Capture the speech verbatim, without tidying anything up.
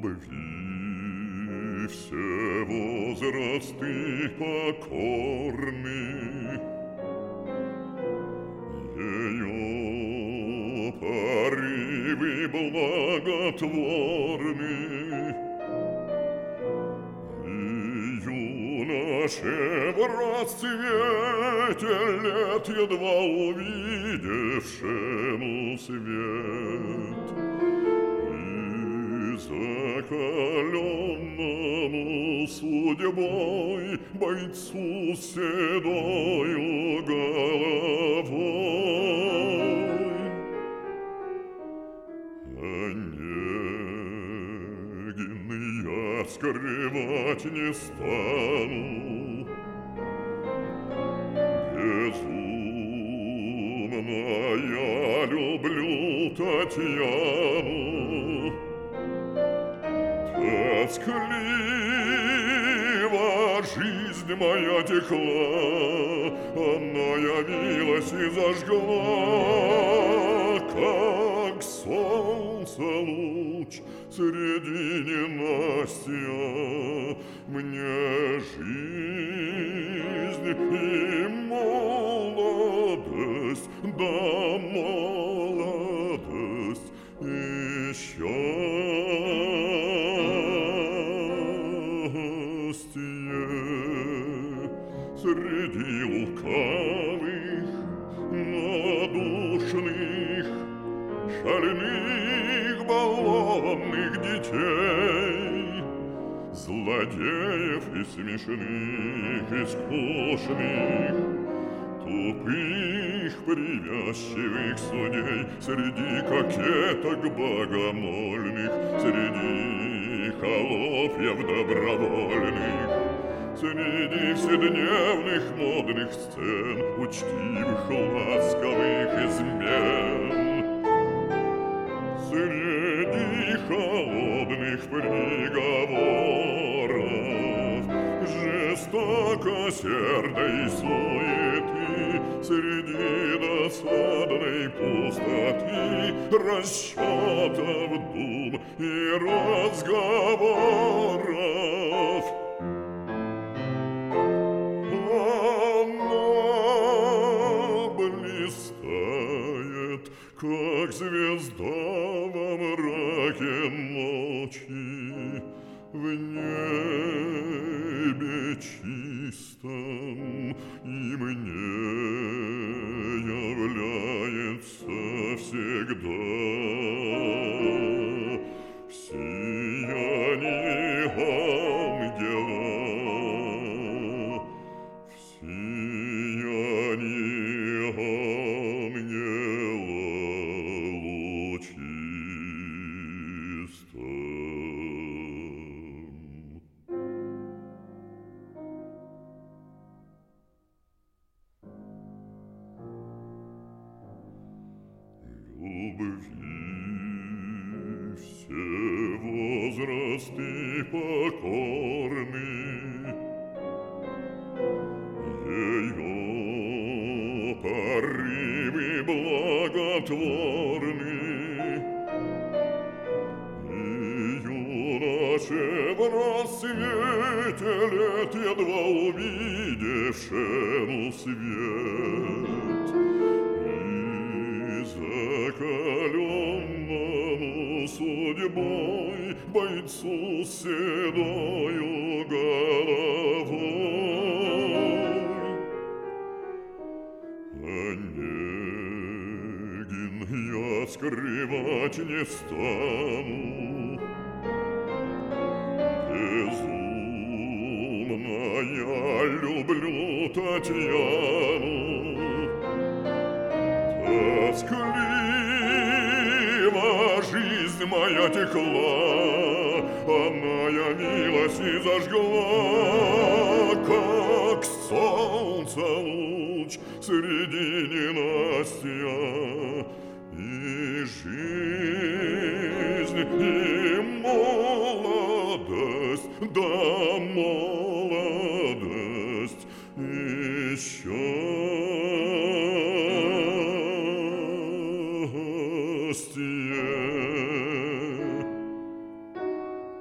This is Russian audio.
любви все возрасты покорны, ее порывы благотворны, и юноше в расцвете лет едва увидевшему свет, закаленному судьбой бойцу с седою головой. Онегин я скрывать не стану, безумно я люблю Татьяну. Тоскливо жизнь моя текла, она явилась и зажгла, как солнце луч среди ненастья, мне жизнь и молодость, да молодость еще. Среди лукавых, надушных, шальных, балованных детей, злодеев и смешных, и скучных, тупых, привязчивых судей, среди кокеток богомольных, среди холопьев добровольных, среди вседневных модных сцен, учтивых, ласковых измен, среди холодных приговоров, жестокосердой суеты, среди досадной пустоты, расчетов, дум и разговоров. Как звезда во мраке ночи, в небе чистом, и мне является всегда в сиянии ангела, в сиянии ангела. Любви все возрасты покорны, ее порывы благотворны, и юноше в рассвете лет едва увидевшему свет, закаленному судьбой бойцу с седою головой. Онегин я скрывать не стану, безумно я люблю Татьяну. Тоскливо жизнь моя текла, она явилась и зажгла, как солнце луч среди ненастья, и жизнь, и молодость, да молодость еще. счастье.